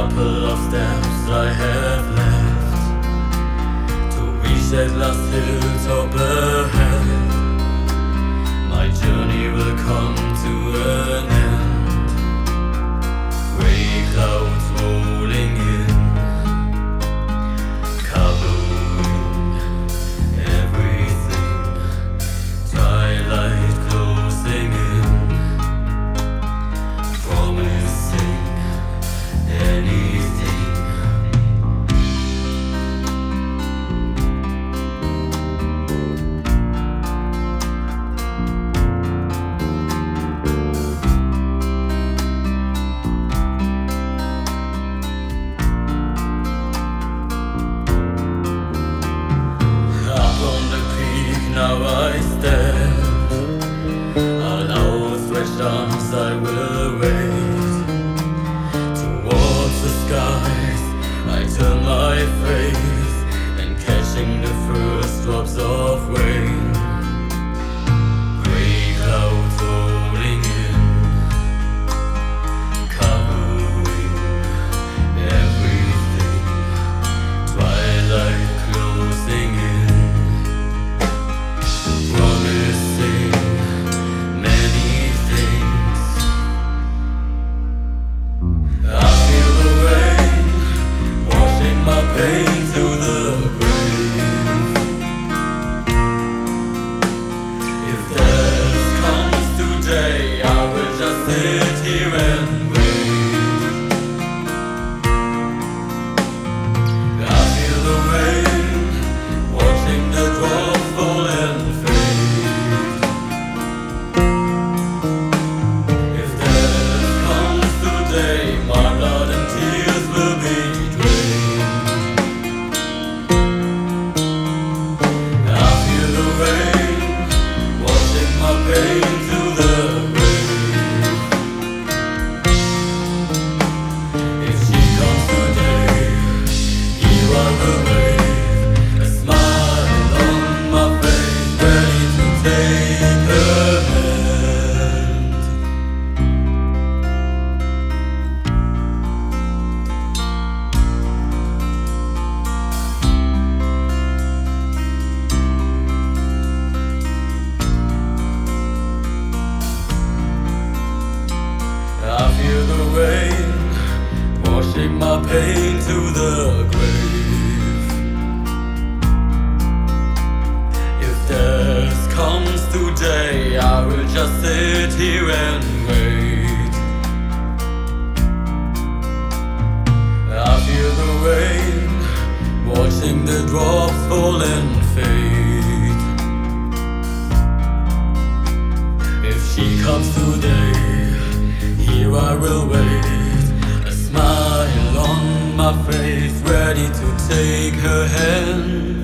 couple of steps I have left to reach that last hilltop ahead. My journey will come to an end. Gray clouds rolling in, covering everything. Twilight closing in, promising anything. Up on the peak now I stand, all outstretched arms I will raise. Towards the skies I turn my face, and catching the first drops of rain. Gray clouds rolling in, covering everything. Twilight closing in, promising many things. I feel the rain washing my pain to the grave. If death comes today, I will just sit here and wait. I feel the rain watching the drops fall and fade. If death comes today, my blood and tears will be drained. I feel the rain washing my pain to the grave. If she comes today, here I will wait, a smile on my face, ready to take her hand. I feel the rain washing my pain to the grave. If death comes today, I will just sit here and wait. I feel the rain watching the drops fall and fade. If she comes today, here I will wait, a smile on my face, ready to take her hand.